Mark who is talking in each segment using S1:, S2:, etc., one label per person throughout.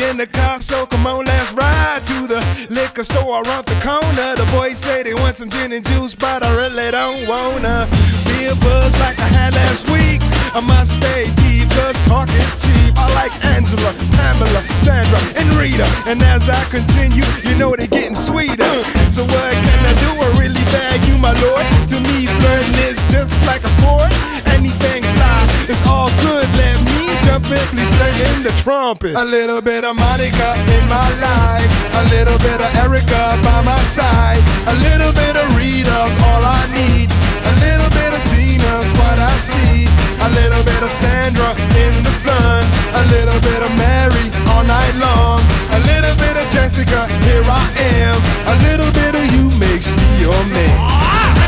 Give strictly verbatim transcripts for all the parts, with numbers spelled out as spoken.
S1: in the car, so come on, let's ride to the liquor store around the corner. The boys say they want some gin and juice, but I really don't wanna be a buzz like I had last week. I must stay deep, cause talk is cheap. I like Angela, Pamela, Sandra, and Rita. And as I continue, you know they're getting sweeter. So what can I do? I really bag you, my lord. To me, flirting is just like a sport. Anything fly, it's all good. Let me jump in, please sing in the trumpet. A little bit of Monica in my life, a little bit of Erica by my side, a little bit of Rita's all I need, a little bit of Tina's what I see, a little bit of Sandra in the sun, a little bit of Mary all night long, a little bit of Jessica, here I am, a little bit of you makes me your man.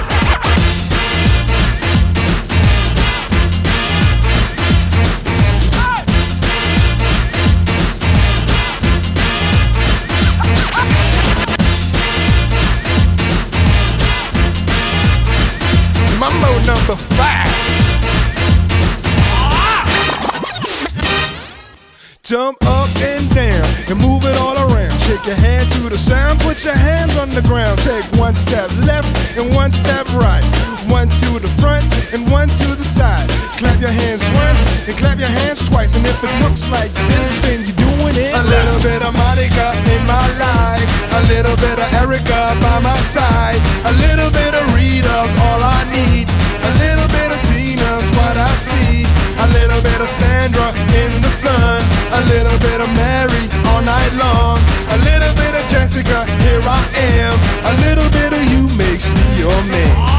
S1: Mambo number five. Jump up and down and move it all around. Shake your hand to the sound, put your hands on the ground. Take one step left and one step right. One to the front and one to the side. Clap your hands once and clap your hands twice. And if it looks like this, then you're doing it. A little bit of Monica in my life, a little bit of Erica by my side, a little bit of Rita's all I need, a little bit of Tina's what I see, a little bit of Sandra in the sun, a little bit of Mary all night long, a little bit of Jessica, here I am, a little bit of you makes me your man.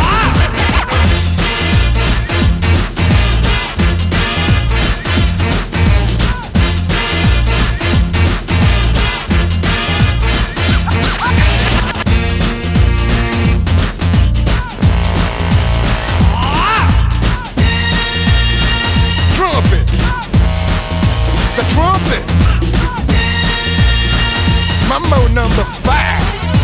S1: Trumpet, Mambo number five.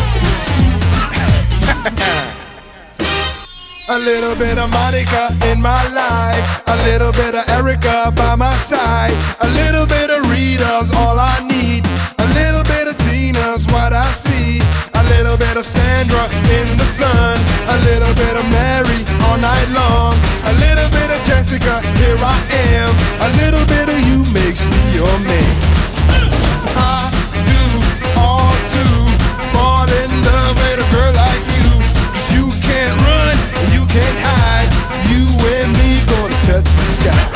S1: A little bit of Monica in my life, a little bit of Erica by my side, a little bit of Rita's all I need, a little bit of Tina's what I see, a little bit of Sandra in the sun, a little bit of Mary all night long, a little bit of Jessica, here I am, a little bit of you makes me your man. I do all to fall in love with a girl like you, 'cause you can't run and you can't hide, you and me gonna touch the sky.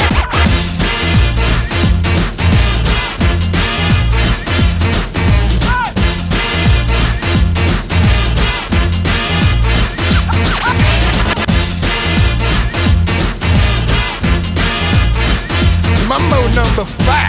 S1: Mambo number five.